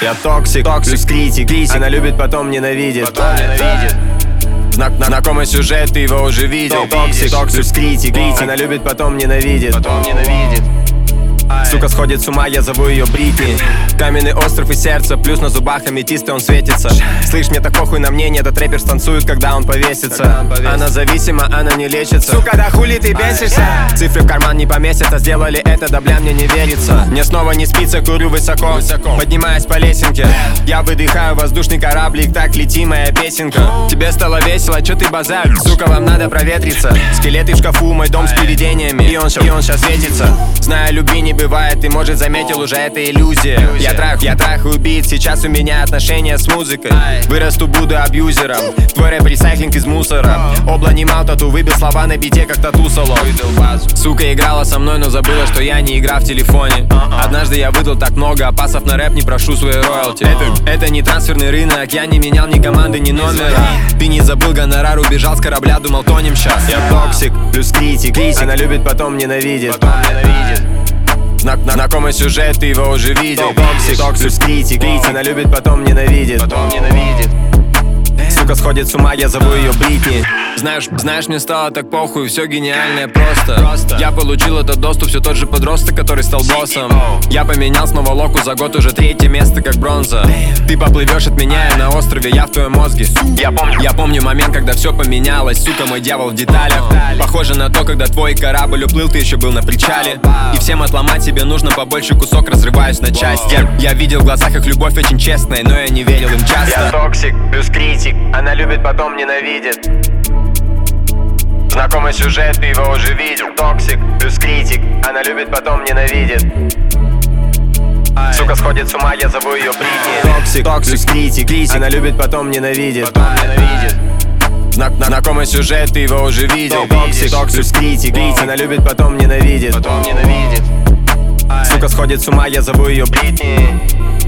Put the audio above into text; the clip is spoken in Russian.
Я токсик, плюс критик. Она любит, потом ненавидит. Знакомый сюжет, ты его уже видел. Токсик, плюс критик. Она любит, потом ненавидит. Сука сходит с ума, я зову ее Бритни. Каменный остров и сердце, плюс на зубах аметист, и он светится. Слышь, мне так похуй на мнение, этот рэпер станцует, когда он повесится. Она зависима, она не лечится. Сука, да хули ты бесишься? Цифры в карман не поместятся, сделали это, да бля, мне не верится. Мне снова не спится, курю высоко, поднимаясь по лесенке. Я выдыхаю воздушный кораблик, так лети моя песенка. Тебе стало весело, чё ты базаришь? Сука, вам надо проветриться. Скелеты в шкафу, мой дом с привидениями, и он сейчас светится. Знаю, любви не бывает, ты, может, заметил, уже это иллюзия. Я трахаю убийц, сейчас у меня отношения с музыкой. Вырасту, буду абьюзером, твой рэп ресайклинг из мусора. Обла немал, тату выбил слова на бите, как тату соло. Сука играла со мной, но забыла, что я не игра в телефоне. Однажды я выдал так много, а пасов на рэп не прошу свои роялти. Это не трансферный рынок, я не менял ни команды, ни номера. Ты не забыл гонорар, убежал с корабля, думал, тонем щас. Я токсик, плюс критик. Она любит, потом ненавидит. Знакомый сюжет, ты его уже видел. Токсик, плюс критик. Она любит, потом ненавидит. Сука сходит с ума, я зову ее Бритни. Знаешь, мне стало так похуй, все гениальное просто. Я получил этот доступ, все тот же подросток, который стал боссом. Я поменял снова локу, за год уже 3-е место, как бронза. Ты поплывешь от меня, я на острове, я в твоем мозге. Я помню момент, когда все поменялось, сука, мой дьявол в деталях. Похоже на то, когда твой корабль уплыл, ты еще был на причале. И всем отломать тебе нужно побольше кусок, разрываюсь на части. Я видел в глазах их любовь очень честная, но я не верил им часто. Я токсик, плюс критик. Она любит, потом ненавидит. Знакомый сюжет, ты его уже видел. Токсик, плюс критик. Она любит, потом ненавидит. Сука сходит с ума, я зову ее Бритни. Токсик, плюс критик. Она любит, потом ненавидит. Знакомый сюжет, ты его уже видел. Токсик, плюс критик. Она любит, потом ненавидит. Сука сходит с ума, я зову ее Бритни.